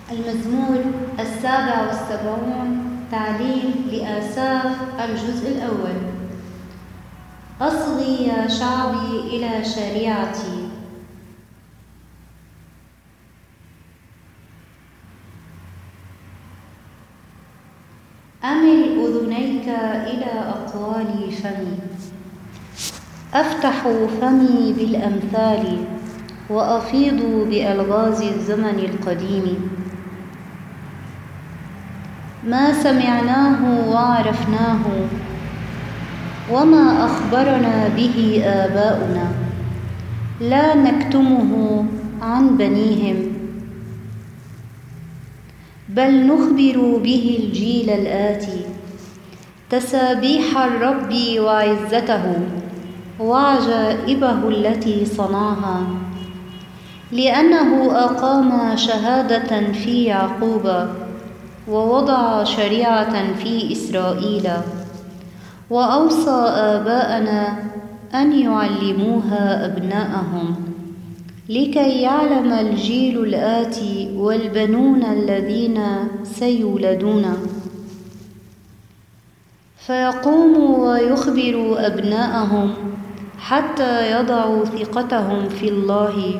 المزمور 77 تعليل لآساف الجزء الأول. أصغي يا شعبي إلى شريعتي، أمل أذنيك إلى أقوال فمي. أفتح فمي بالأمثال وأفيض بألغاز الزمن القديم، ما سمعناه وعرفناه وما أخبرنا به آباؤنا، لا نكتمه عن بنيهم، بل نخبر به الجيل الآتي تسابيح الرب وعزته وعجائبه التي صنعها، لأنه أقام شهادة في يعقوب ووضع شريعة في إسرائيل، وأوصى آباءنا أن يعلموها أبناءهم، لكي يعلم الجيل الآتي والبنون الذين سيولدون، فيقوموا ويخبروا أبناءهم حتى يضعوا ثقتهم في الله،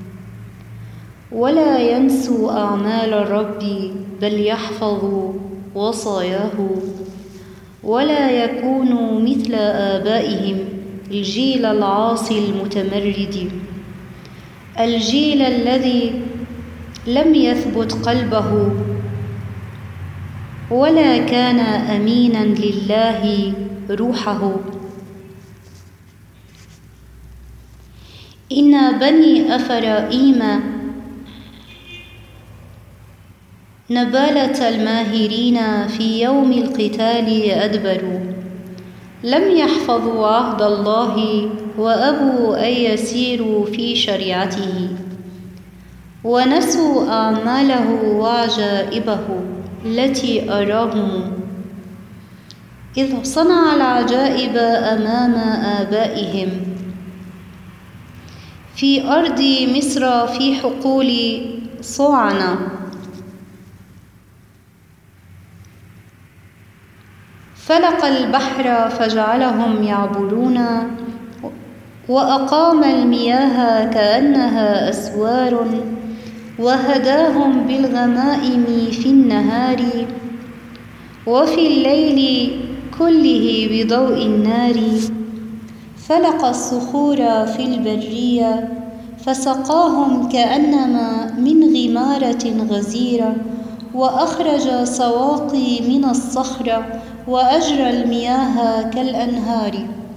ولا ينسوا أعمال الرب بل يحفظوا وصاياه، ولا يكونوا مثل آبائهم الجيل العاصي المتمرد، الجيل الذي لم يثبت قلبه ولا كان أمينا لله روحه. إن بني أفرائيم نبالة الماهرين في يوم القتال أدبروا، لم يحفظوا عهد الله وأبوا أن يسيروا في شريعته، ونسوا أعماله وعجائبه التي أراهم، إذ صنع العجائب أمام آبائهم في أرض مصر في حقول صوعنة، فلق البحر فجعلهم يعبرون، وأقام المياه كأنها أسوار، وهداهم بالغمائم في النهار، وفي الليل كله بضوء النار، فلق الصخور في البرية فسقاهم كأنما من غمارة غزيرة، وأخرج سواقي من الصخر وأجرى المياه كالأنهار.